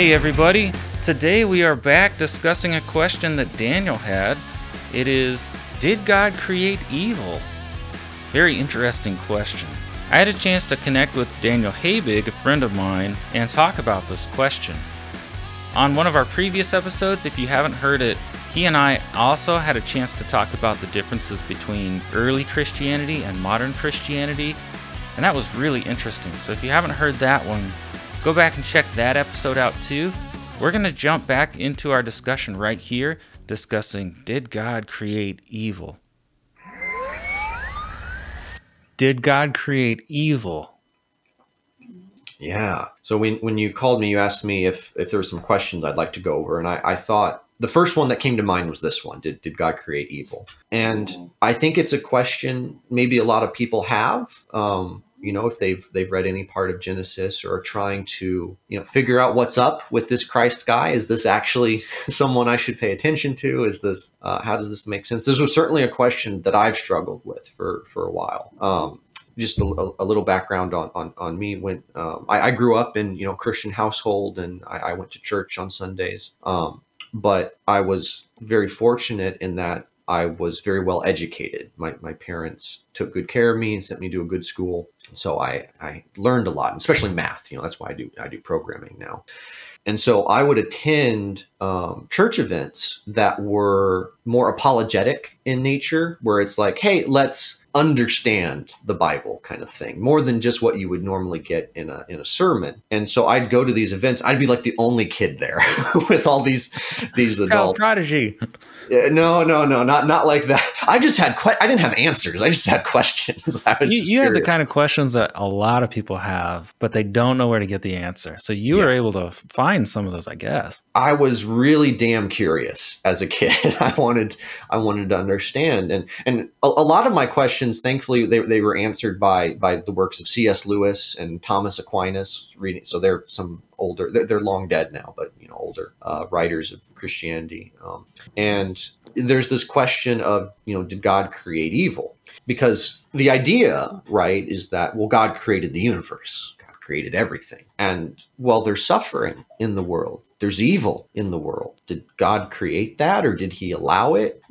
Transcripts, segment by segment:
Hey everybody! Today we are back discussing a question that Daniel had. It is, did God create evil? Very interesting question. I had a chance to connect with Daniel Habig, a friend of mine, and talk about this question. On one of our previous episodes, if you haven't heard it, he and I also had a chance to talk about the differences between early Christianity and modern Christianity, and that was really interesting. So if you haven't heard that one, go back and check that episode out too. We're going to jump back into our discussion right here, discussing, did God create evil? Did God create evil? Yeah. So when you called me, you asked me if there were some questions I'd like to go over. And I thought the first one that came to mind was this one. Did God create evil? And I think it's a question maybe a lot of people have, if they've read any part of Genesis or are trying to, figure out what's up with this Christ guy. Is this actually someone I should pay attention to? Is this, how does this make sense? This was certainly a question that I've struggled with for a while. Just a little background on me. When I grew up in Christian household, and I went to church on Sundays. But I was very fortunate in that I was very well educated. My parents took good care of me and sent me to a good school, so I learned a lot, especially math. That's why I do programming now. And so I would attend church events that were more apologetic in nature, where it's like, hey, let's understand the Bible kind of thing, more than just what you would normally get in a sermon. And so I'd go to these events. I'd be like the only kid there with all these adults. Child prodigy. No, not like that. I just had I didn't have answers. I just had questions. You have the kind of questions that a lot of people have, but they don't know where to get the answer. So you were able to find some of those, I guess. I was really damn curious as a kid. I wanted to understand, and a lot of my questions, thankfully, they were answered by the works of C.S. Lewis and Thomas Aquinas. Reading, so they're some older. They're long dead now, but older writers of Christianity. And there's this question of did God create evil? Because the idea, right, is that God created the universe. God created everything, and there's suffering in the world. There's evil in the world. Did God create that, or did he allow it?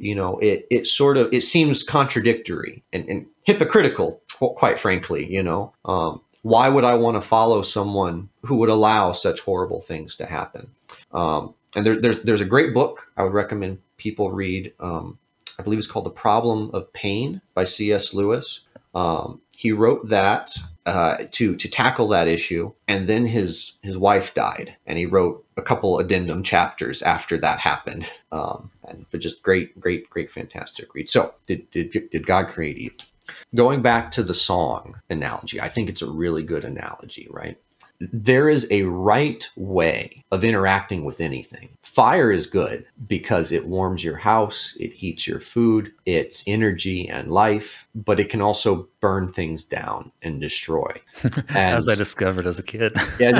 It seems contradictory and hypocritical, quite frankly. Why would I want to follow someone who would allow such horrible things to happen? And there's a great book I would recommend people read. I believe it's called The Problem of Pain by C.S. Lewis. He wrote that to tackle that issue, and then his wife died, and he wrote a couple addendum chapters after that happened. But just great, fantastic read. So did God create evil? Going back to the song analogy, I think it's a really good analogy, right? There is a right way of interacting with anything. Fire is good because it warms your house, it heats your food, it's energy and life, but it can also burn things down and destroy. And as I discovered as a kid. Yeah.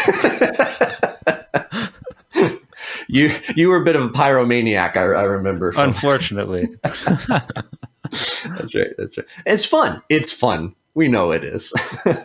You were a bit of a pyromaniac, I remember. Unfortunately. That's right. It's fun. We know it is.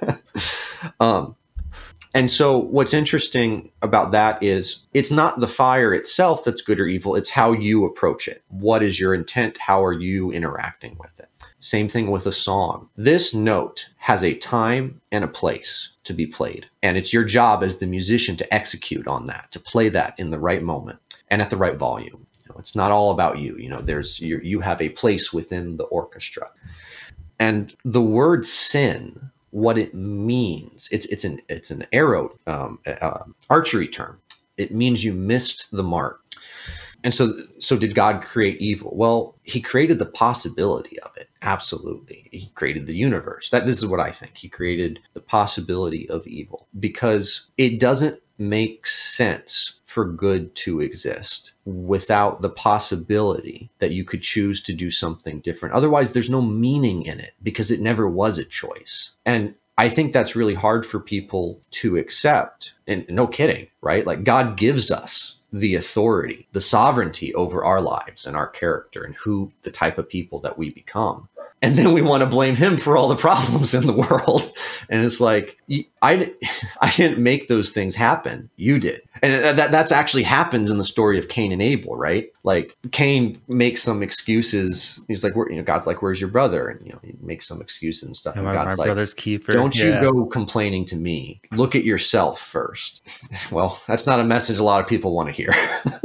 And so what's interesting about that is it's not the fire itself that's good or evil. It's how you approach it. What is your intent? How are you interacting with it? Same thing with a song. This note has a time and a place to be played. And it's your job as the musician to execute on that, to play that in the right moment and at the right volume. It's not all about you. You have a place within the orchestra. And the word sin, what it means, it's an arrow, archery term. It means you missed the mark. And so did God create evil? Well, he created the possibility of it. Absolutely. He created the universe. This is what I think. He created the possibility of evil because it doesn't make sense for good to exist without the possibility that you could choose to do something different. Otherwise, there's no meaning in it because it never was a choice. And I think that's really hard for people to accept. And no kidding, right? Like God gives us the authority, the sovereignty over our lives and our character and the type of people that we become. And then we want to blame him for all the problems in the world. And it's like, I didn't make those things happen. You did. And that's actually happens in the story of Cain and Abel, right? Like Cain makes some excuses. He's like, God's like, where's your brother? And, he makes some excuses and stuff. And God's my like, brother's keeper. Don't you go complaining to me. Look at yourself first. Well, that's not a message a lot of people want to hear.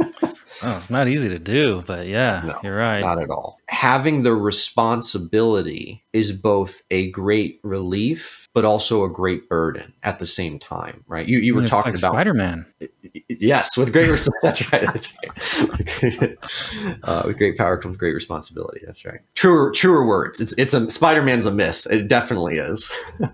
Oh, it's not easy to do, but No, you're right. Not at all. Having the responsibility is both a great relief, but also a great burden at the same time, right? You were talking about Spider-Man. Yes, with great that's right. That's right. With great power comes great responsibility. That's right. Truer words. It's a Spider-Man's a myth. It definitely is.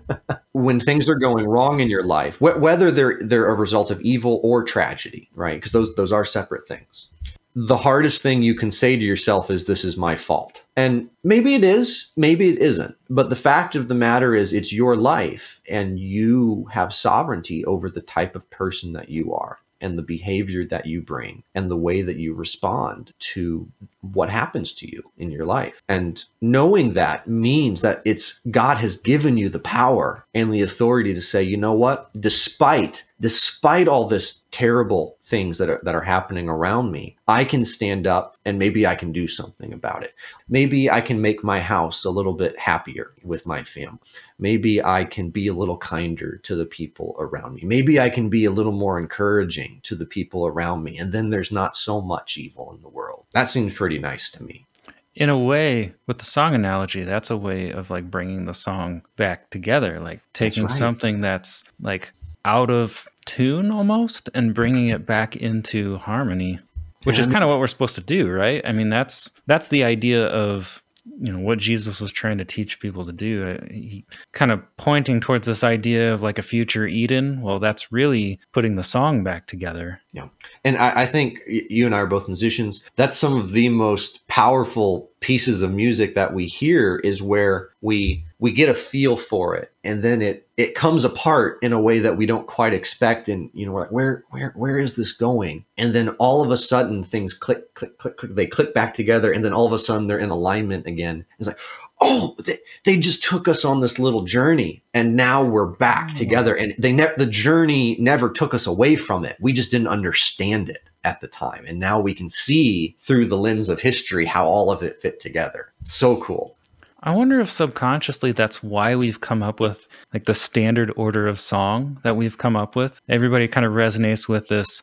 When things are going wrong in your life, whether they're a result of evil or tragedy, right? Because those are separate things. The hardest thing you can say to yourself is, this is my fault. And maybe it is, maybe it isn't. But the fact of the matter is, it's your life and you have sovereignty over the type of person that you are and the behavior that you bring and the way that you respond to what happens to you in your life. And knowing that means that God has given you the power and the authority to say, you know what, despite all this terrible things that are happening around me, I can stand up and maybe I can do something about it. Maybe I can make my house a little bit happier with my family. Maybe I can be a little kinder to the people around me. Maybe I can be a little more encouraging to the people around me. And then there's not so much evil in the world. That seems pretty nice to me. In a way, with the song analogy, that's a way of like bringing the song back together, like taking something that's like out of tune almost and bringing it back into harmony, which is kind of what we're supposed to do, right? I mean, that's the idea of what Jesus was trying to teach people to do. He kind of pointing towards this idea of like a future Eden. Well, that's really putting the song back together. Yeah. And I think you and I are both musicians. That's some of the most powerful pieces of music that we hear, is where we get a feel for it. And then it comes apart in a way that we don't quite expect. And, we're like, where is this going? And then all of a sudden things click, click, click, click. They click back together. And then all of a sudden they're in alignment again. It's like, oh, they just took us on this little journey and now we're back together. And the journey never took us away from it. We just didn't understand it at the time. And now we can see through the lens of history how all of it fit together. It's so cool. I wonder if subconsciously that's why we've come up with like the standard order of song that we've come up with. Everybody kind of resonates with this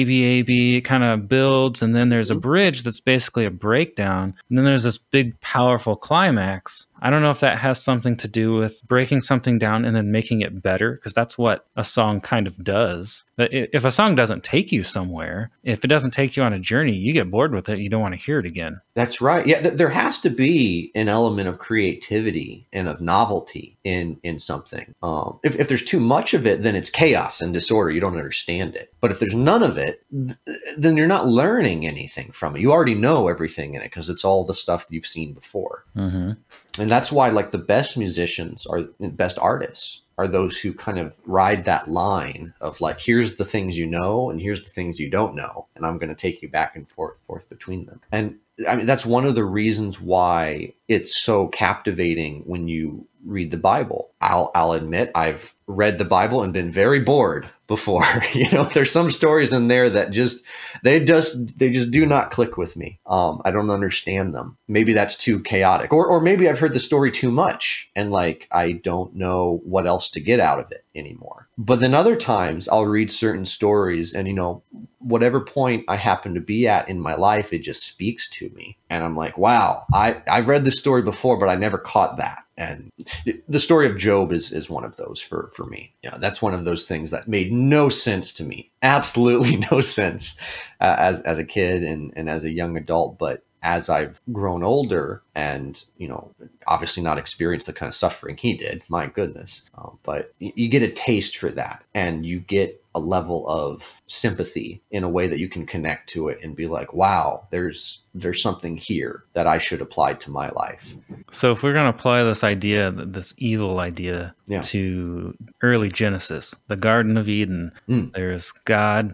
A-B, kind of builds, and then there's a bridge that's basically a breakdown, and then there's this big, powerful climax. I don't know if that has something to do with breaking something down and then making it better, because that's what a song kind of does. But if a song doesn't take you somewhere, if it doesn't take you on a journey, you get bored with it. You don't want to hear it again. That's right. Yeah, there has to be an element of creativity and of novelty in something. If there's too much of it, then it's chaos and disorder. You don't understand it. But if there's none of it, then you're not learning anything from it. You already know everything in it because it's all the stuff that you've seen before. Mm-hmm. And that's why, like, the best musicians are best artists are those who kind of ride that line of like, here's the things you know, and here's the things you don't know. And I'm going to take you back and forth between them. And I mean, that's one of the reasons why it's so captivating when you read the Bible. I'll admit I've read the Bible and been very bored before. There's some stories in there that they just do not click with me. I don't understand them. Maybe that's too chaotic, or maybe I've heard the story too much and like I don't know what else to get out of it anymore. But then other times I'll read certain stories and whatever point I happen to be at in my life, it just speaks to me. And I'm like, wow, I've read this story before, but I never caught that. And the story of Job is one of those for me. Yeah, that's one of those things that made no sense to me. Absolutely no sense as a kid and as a young adult. But as I've grown older and, obviously not experienced the kind of suffering he did, my goodness. But you get a taste for that and you get a level of sympathy in a way that you can connect to it and be like, wow, there's something here that I should apply to my life. So if we're going to apply this idea, this evil idea to early Genesis, the Garden of Eden, there's God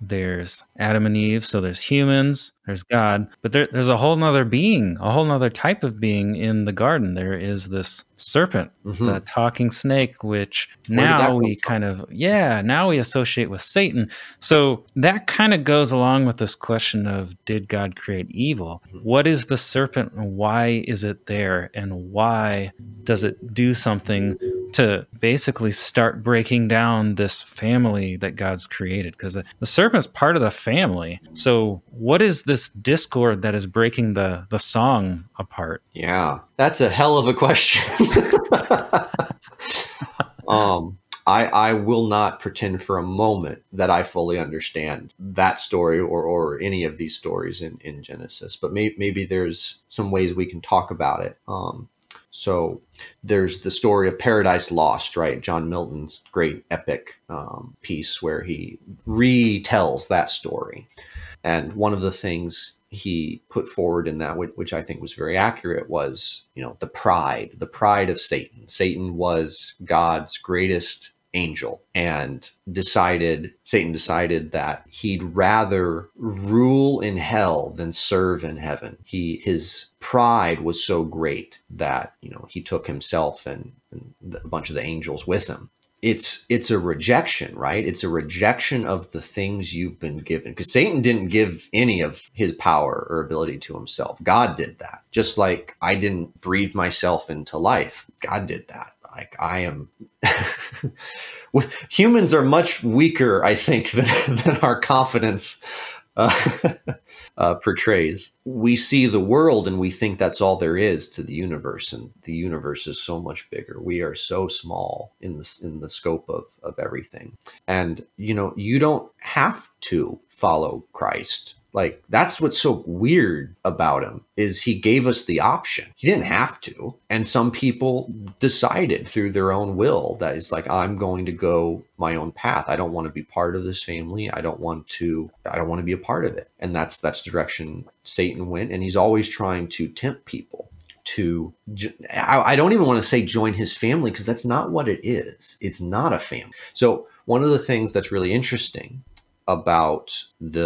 there's Adam and Eve, so there's humans, there's God, but there's a whole nother being, a whole nother type of being in the garden. There is this serpent, the talking snake, which Where did that now come we from? now we associate with Satan. So that kind of goes along with this question of, did God create evil? What is the serpent and why is it there? And why does it do something to basically start breaking down this family that God's created? Because the serpent's part of the family. So what is this discord that is breaking the song apart? Yeah, that's a hell of a question. I will not pretend for a moment that I fully understand that story or any of these stories in Genesis, but maybe there's some ways we can talk about it. So there's the story of Paradise Lost, right? John Milton's great epic piece where he retells that story. And one of the things he put forward in that, which I think was very accurate, was, the pride of Satan. Satan was God's greatest angel, and Satan decided that he'd rather rule in hell than serve in heaven. His pride was so great that, he took himself and a bunch of the angels with him. It's a rejection, right? It's a rejection of the things you've been given, because Satan didn't give any of his power or ability to himself. God did that. Just like I didn't breathe myself into life. God did that. Like I am humans are much weaker, I think, than our confidence portrays. We see the world and we think that's all there is to the universe, and the universe is so much bigger. We are so small in the scope of everything. And you don't have to follow Christ. Like, that's what's so weird about him, is he gave us the option. He didn't have to. And some people decided through their own will that it's like, I'm going to go my own path. I don't want to be part of this family. I don't want to be a part of it. And that's the direction Satan went. And he's always trying to tempt people to, I don't even want to say join his family, because that's not what it is. It's not a family. So one of the things that's really interesting about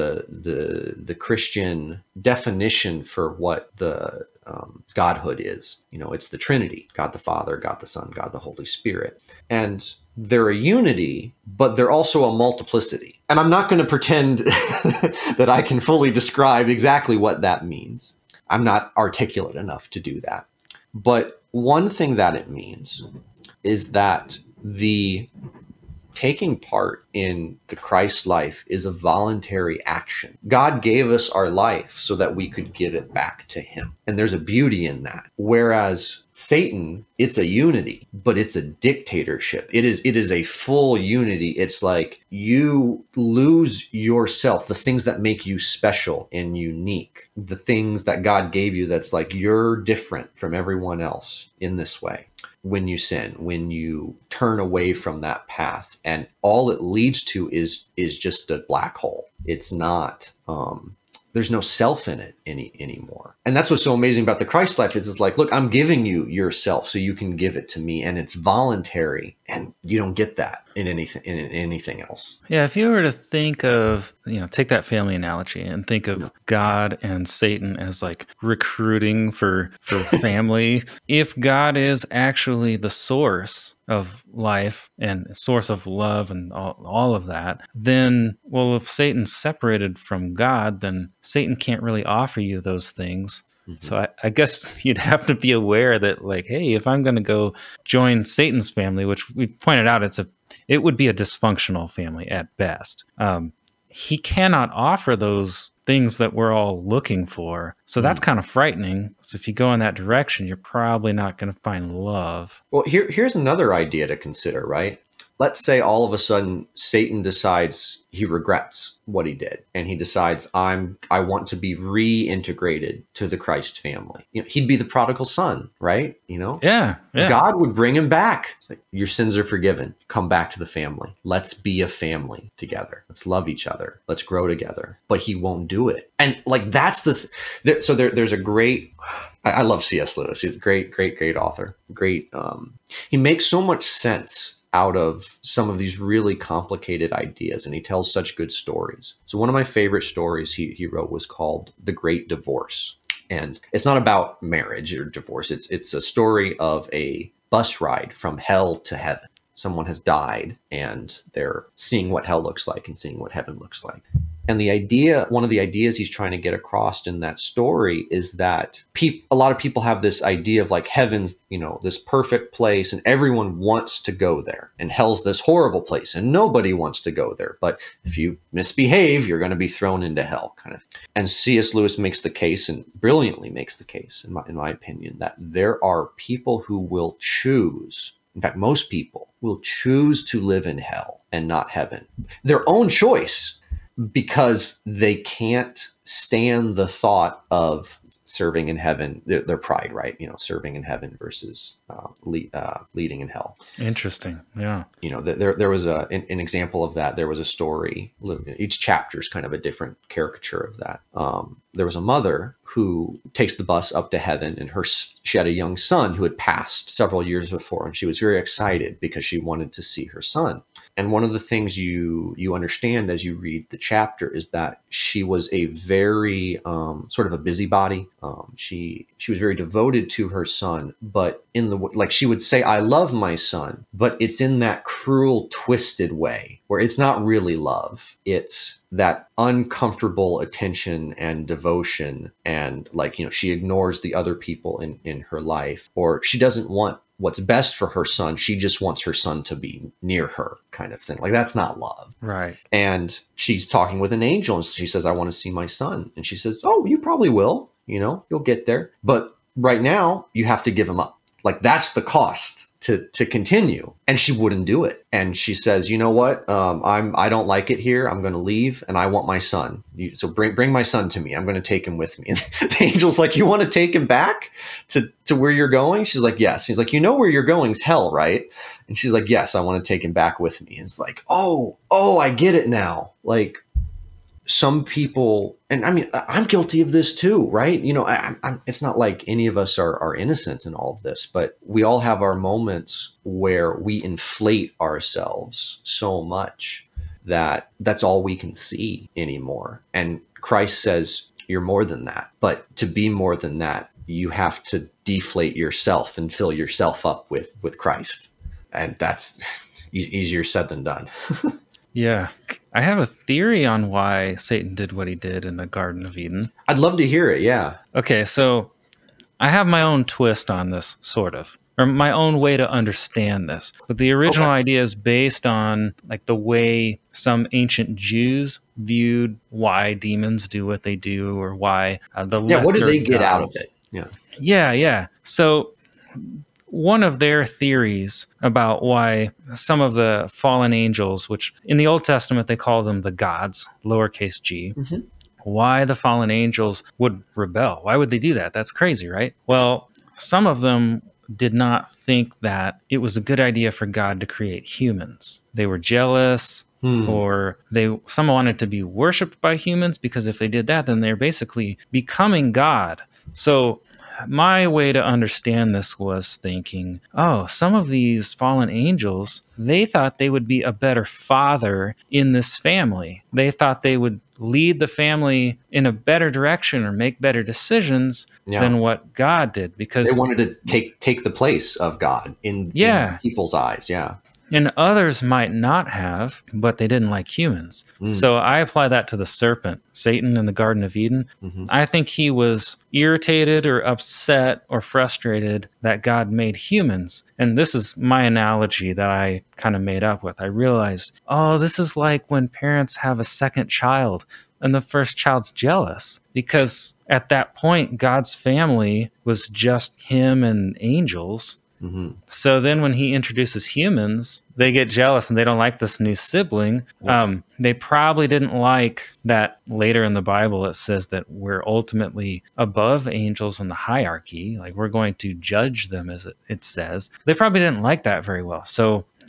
the Christian definition for what the Godhood is, it's the Trinity: God the Father, God the Son, God the Holy Spirit. And they're a unity, but they're also a multiplicity. And I'm not going to pretend that I can fully describe exactly what that means. I'm not articulate enough to do that. But one thing that it means is that the taking part in the Christ life is a voluntary action. God gave us our life so that we could give it back to him. And there's a beauty in that. Whereas Satan, it's a unity, but it's a dictatorship. It is a full unity. It's like you lose yourself, the things that make you special and unique, the things that God gave you that's like you're different from everyone else in this way. When you sin, when you turn away from that path, and all it leads to is just a black hole. It's not, there's no self in it anymore. And that's what's so amazing about the Christ life is it's like, look, I'm giving you yourself so you can give it to me, and it's voluntary, and you don't get that in anything else. Yeah, if you were to think of, take that family analogy and think of God and Satan as like recruiting for family. If God is actually the source of life and source of love and all of that, then, well, if Satan's separated from God, then Satan can't really offer you those things. Mm-hmm. So I guess you'd have to be aware that, like, hey, if I'm going to go join Satan's family, which we pointed out, it would be a dysfunctional family at best. He cannot offer those things that we're all looking for. So that's kind of frightening. So if you go in that direction, you're probably not going to find love. Well, here's another idea to consider, right? Let's say all of a sudden Satan decides he regrets what he did, and he decides I want to be reintegrated to the Christ family. He'd be the prodigal son, right? Yeah. God would bring him back. It's like, your sins are forgiven. Come back to the family. Let's be a family together. Let's love each other. Let's grow together. But he won't do it. And like, that's so there's a great, I love C.S. Lewis. He's a great author. He makes so much sense out of some of these really complicated ideas, and he tells such good stories. So one of my favorite stories he wrote was called The Great Divorce. And it's not about marriage or divorce. It's a story of a bus ride from hell to heaven. Someone has died and they're seeing what hell looks like and seeing what heaven looks like. And one of the ideas he's trying to get across in that story is that a lot of people have this idea of like heaven's, this perfect place and everyone wants to go there, and hell's this horrible place and nobody wants to go there. But if you misbehave, you're going to be thrown into hell, kind of. And C.S. Lewis makes the case, and brilliantly makes the case, in my opinion, that there are people who will choose. In fact, most people will choose to live in hell and not heaven. Their own choice, because they can't stand the thought of serving in heaven, their pride, right? Serving in heaven versus leading in hell. Interesting. Yeah. There was an example of that. There was a story. Each chapter is kind of a different caricature of that. There was a mother who takes the bus up to heaven, and she had a young son who had passed several years before, and she was very excited because she wanted to see her son. And one of the things you understand as you read the chapter is that she was a very sort of a busybody. She was very devoted to her son, but she would say, "I love my son," but it's in that cruel, twisted way where it's not really love. It's that uncomfortable attention and devotion, and she ignores the other people in her life, or she doesn't want what's best for her son. She just wants her son to be near her, kind of thing. Like, that's not love. Right. And she's talking with an angel, and she says, "I want to see my son." And she says, "Oh, you probably will, you'll get there. But right now you have to give him up. Like, that's the cost to continue." And she wouldn't do it. And she says, "You know what? I don't like it here. I'm going to leave, and I want my son. So bring my son to me. I'm going to take him with me." And the angel's like, "You want to take him back to where you're going?" She's like, "Yes." He's like, "Where you're going is hell, right?" And she's like, "Yes, I want to take him back with me." And it's like, oh, I get it now. Like, some people, and I mean, I'm guilty of this too, right? It's not like any of us are innocent in all of this, but we all have our moments where we inflate ourselves so much that that's all we can see anymore. And Christ says, you're more than that. But to be more than that, you have to deflate yourself and fill yourself up with Christ. And that's easier said than done. Yeah. I have a theory on why Satan did what he did in the Garden of Eden. I'd love to hear it, yeah. Okay, so I have my own twist on this, sort of, or my own way to understand this. But the original idea is based on the way some ancient Jews viewed why demons do what they do, or why the lesser what do they get out of gods. it? Yeah. So one of their theories about why some of the fallen angels, which in the Old Testament they call them the gods, lowercase g, why the fallen angels would rebel. Why would they do that? That's crazy, right? Well, some of them did not think that it was a good idea for God to create humans. They were jealous, or some wanted to be worshipped by humans, because if they did that, then they're basically becoming God. So my way to understand this was thinking, some of these fallen angels, they thought they would be a better father in this family. They thought they would lead the family in a better direction or make better decisions than what God did, because they wanted to take the place of God in people's eyes. Yeah. And others might not have, but they didn't like humans. So I apply that to the serpent, Satan in the Garden of Eden. I think he was irritated or upset or frustrated that God made humans. And this is my analogy that I kind of made up with. I realized, this is like when parents have a second child and the first child's jealous, because at that point, God's family was just him and angels. So then when he introduces humans, they get jealous and they don't like this new sibling. They probably didn't like that later in the Bible it says that we're ultimately above angels in the hierarchy. Like, we're going to judge them, as it says. They probably didn't like that very well. So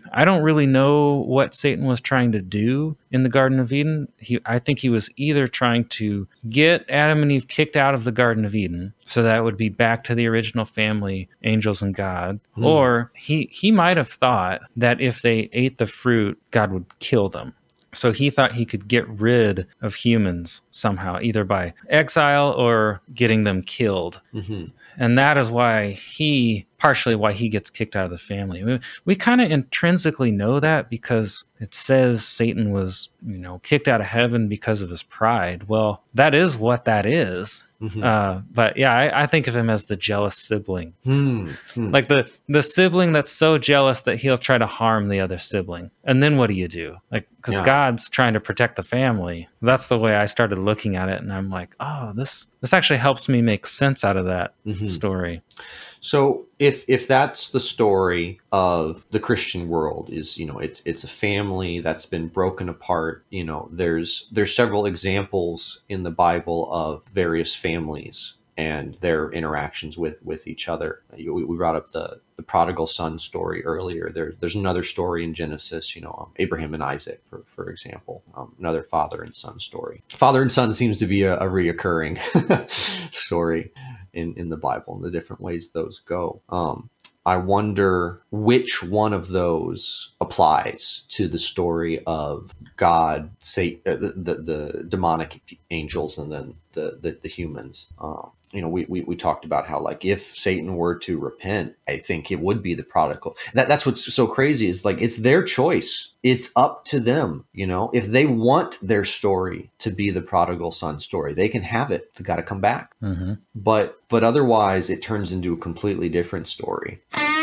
I don't really know what Satan was trying to do in the Garden of Eden. I think he was either trying to get Adam and Eve kicked out of the Garden of Eden, so that would be back to the original family, angels and God, or he might have thought that if they ate the fruit, God would kill them. So he thought he could get rid of humans somehow, either by exile or getting them killed. And that is partially why he gets kicked out of the family. We kind of intrinsically know that because it says Satan was, kicked out of heaven because of his pride. Well, that is what that is. But yeah, I think of him as the jealous sibling. Like the sibling that's so jealous that he'll try to harm the other sibling. And then what do you do? Like, because God's trying to protect the family. That's the way I started looking at it. And I'm like, oh, this actually helps me make sense out of that story. So if that's the story of the Christian world, is it's a family that's been broken apart. There's several examples in the Bible of various families and their interactions with each other. We brought up the prodigal son story earlier. There's another story in Genesis, Abraham and Isaac, for example, another father and son story. Father and son seems to be a reoccurring story in the Bible, and the different ways those go. I wonder which one of those applies to the story of God, the demonic angels, and then the humans. We talked about how, like, if Satan were to repent, I think it would be the prodigal. That's what's so crazy, is like, it's their choice. It's up to them. If they want their story to be the prodigal son story, they can have it. They got to come back. But otherwise, it turns into a completely different story.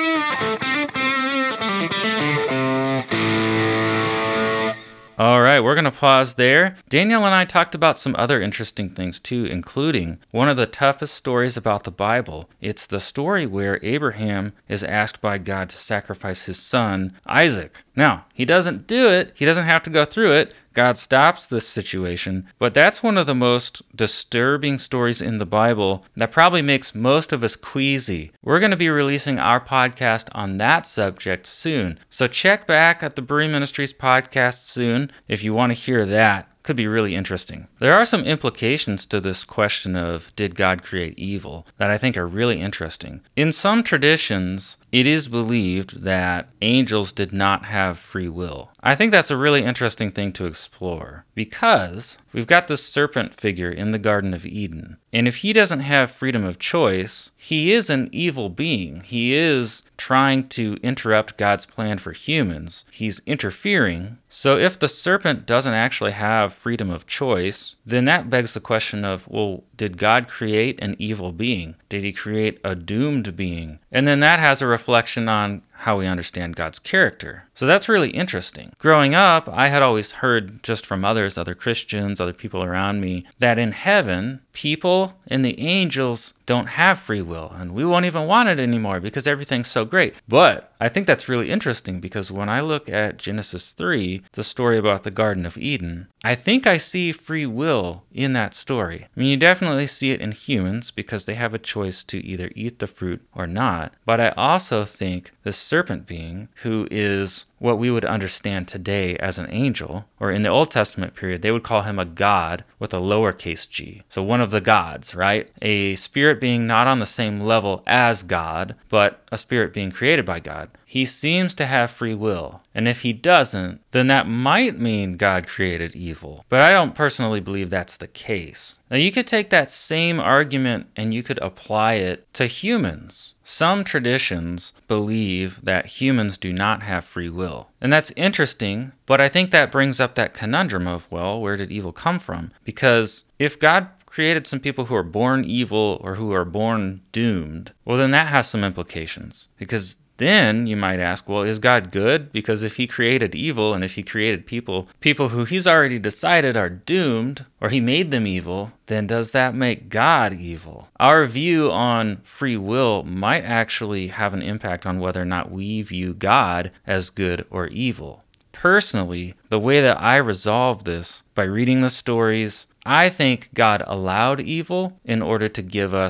All right, we're going to pause there. Daniel and I talked about some other interesting things too, including one of the toughest stories about the Bible. It's the story where Abraham is asked by God to sacrifice his son, Isaac. Now, he doesn't do it. He doesn't have to go through it. God stops this situation. But that's one of the most disturbing stories in the Bible that probably makes most of us queasy. We're going to be releasing our podcast on that subject soon. So check back at the Berean Ministries podcast soon if you want to hear that. Could be really interesting. There are some implications to this question of, did God create evil, that I think are really interesting. In some traditions, it is believed that angels did not have free will. I think that's a really interesting thing to explore, because we've got this serpent figure in the Garden of Eden, and if he doesn't have freedom of choice, he is an evil being. He is trying to interrupt God's plan for humans. He's interfering. So if the serpent doesn't actually have freedom of choice, then that begs the question of, well, did God create an evil being? Did he create a doomed being? And then that has a reflection on how we understand God's character. So that's really interesting. Growing up, I had always heard just from others, other Christians, other people around me, that in heaven, people and the angels don't have free will, and we won't even want it anymore because everything's so great. But I think that's really interesting, because when I look at Genesis 3, the story about the Garden of Eden, I think I see free will in that story. I mean, you definitely see it in humans because they have a choice to either eat the fruit or not. But I also think the serpent being, who is what we would understand today as an angel, or in the Old Testament period, they would call him a god with a lowercase g. So one of the gods, right? A spirit being not on the same level as God, but a spirit being created by God. He seems to have free will. And if he doesn't, then that might mean God created evil. But I don't personally believe that's the case. Now, you could take that same argument and you could apply it to humans. Some traditions believe that humans do not have free will. And that's interesting, but I think that brings up that conundrum of, well, where did evil come from? Because if God created some people who are born evil or who are born doomed, well, then that has some implications. Because then you might ask, well, is God good? Because if he created evil and if he created people who he's already decided are doomed, or he made them evil, then does that make God evil? Our view on free will might actually have an impact on whether or not we view God as good or evil. Personally, the way that I resolve this by reading the stories, I think God allowed evil in order to give us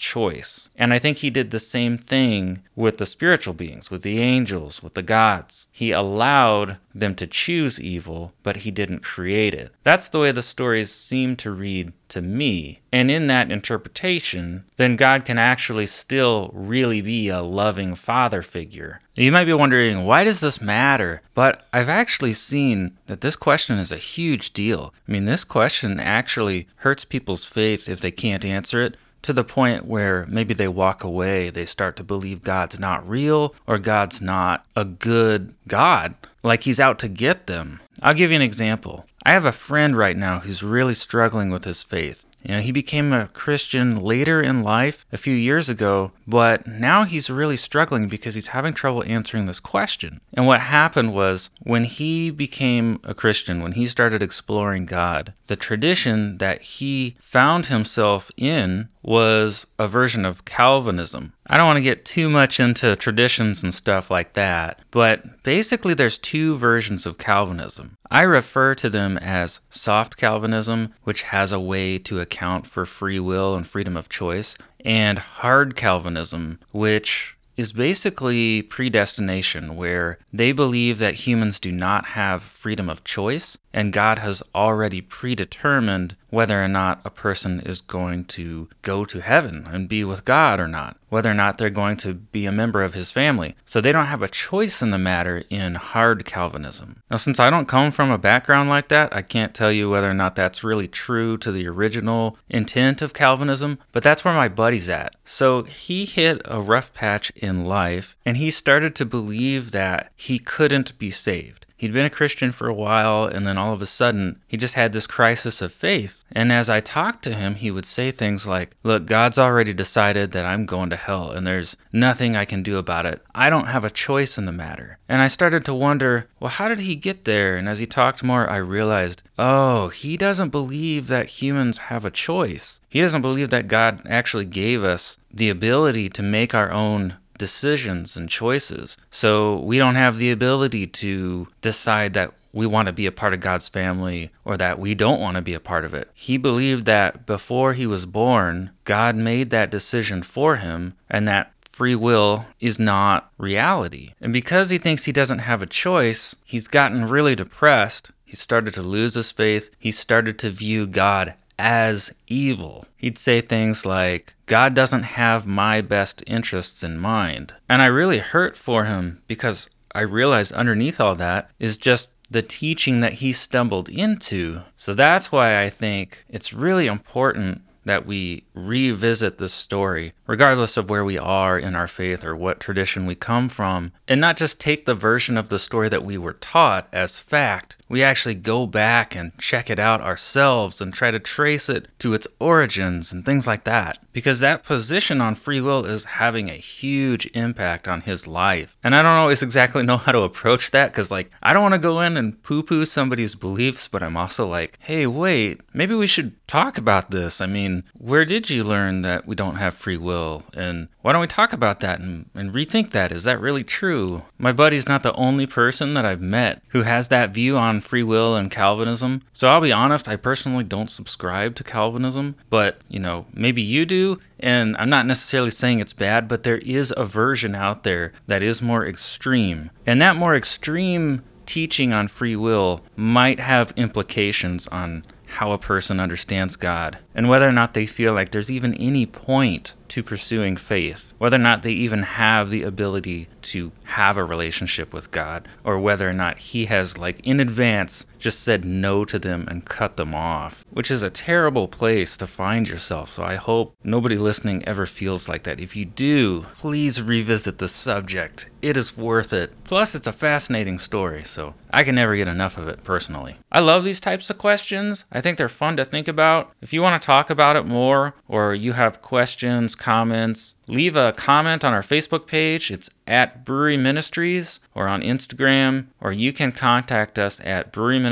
choice. And I think he did the same thing with the spiritual beings, with the angels, with the gods. He allowed them to choose evil, but he didn't create it. That's the way the stories seem to read to me. And in that interpretation, then God can actually still really be a loving father figure. You might be wondering, why does this matter? But I've actually seen that this question is a huge deal. I mean, this question actually hurts people's faith if they can't answer it, to the point where maybe they walk away, they start to believe God's not real or God's not a good God, like he's out to get them. I'll give you an example. I have a friend right now who's really struggling with his faith. He became a Christian later in life, a few years ago, but now he's really struggling because he's having trouble answering this question. And what happened was, when he became a Christian, when he started exploring God, the tradition that he found himself in was a version of Calvinism. I don't want to get too much into traditions and stuff like that, but basically there's two versions of Calvinism. I refer to them as soft Calvinism, which has a way to account for free will and freedom of choice, and hard Calvinism, which is basically predestination, where they believe that humans do not have freedom of choice, and God has already predetermined whether or not a person is going to go to heaven and be with God or not, whether or not they're going to be a member of his family. So they don't have a choice in the matter in hard Calvinism. Now, since I don't come from a background like that, I can't tell you whether or not that's really true to the original intent of Calvinism, but that's where my buddy's at. So he hit a rough patch in life, and he started to believe that he couldn't be saved. He'd been a Christian for a while, and then all of a sudden, he just had this crisis of faith. And as I talked to him, he would say things like, look, God's already decided that I'm going to hell, and there's nothing I can do about it. I don't have a choice in the matter. And I started to wonder, well, how did he get there? And as he talked more, I realized, oh, he doesn't believe that humans have a choice. He doesn't believe that God actually gave us the ability to make our own decisions and choices. So we don't have the ability to decide that we want to be a part of God's family or that we don't want to be a part of it. He believed that before he was born, God made that decision for him, and that free will is not reality. And because he thinks he doesn't have a choice, he's gotten really depressed. He started to lose his faith. He started to view God as evil. He'd say things like, God doesn't have my best interests in mind. And I really hurt for him, because I realized underneath all that is just the teaching that he stumbled into. So that's why I think it's really important that we revisit this story, regardless of where we are in our faith or what tradition we come from, and not just take the version of the story that we were taught as fact. We actually go back and check it out ourselves and try to trace it to its origins and things like that. Because that position on free will is having a huge impact on his life. And I don't always exactly know how to approach that, because I don't want to go in and poo-poo somebody's beliefs, but I'm also like, hey, wait, maybe we should talk about this. I mean, where did you learn that we don't have free will? And why don't we talk about that and rethink that? Is that really true? My buddy's not the only person that I've met who has that view on free will and Calvinism. So I'll be honest, I personally don't subscribe to Calvinism, but maybe you do. And I'm not necessarily saying it's bad, but there is a version out there that is more extreme. And that more extreme teaching on free will might have implications on how a person understands God, and whether or not they feel like there's even any point to pursuing faith, whether or not they even have the ability to have a relationship with God, or whether or not he has, in advance, just said no to them and cut them off, which is a terrible place to find yourself. So I hope nobody listening ever feels like that. If you do, please revisit the subject. It is worth it. Plus, it's a fascinating story, so I can never get enough of it personally. I love these types of questions. I think they're fun to think about. If you want to talk about it more, or you have questions, comments, leave a comment on our Facebook page. It's at Brewery Ministries, or on Instagram, or you can contact us at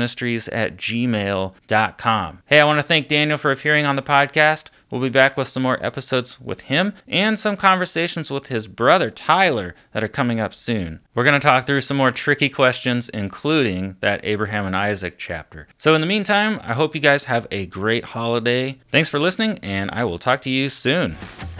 breweryministries@gmail.com. Hey, I want to thank Daniel for appearing on the podcast. We'll be back with some more episodes with him and some conversations with his brother, Tyler, that are coming up soon. We're going to talk through some more tricky questions, including that Abraham and Isaac chapter. So in the meantime, I hope you guys have a great holiday. Thanks for listening, and I will talk to you soon.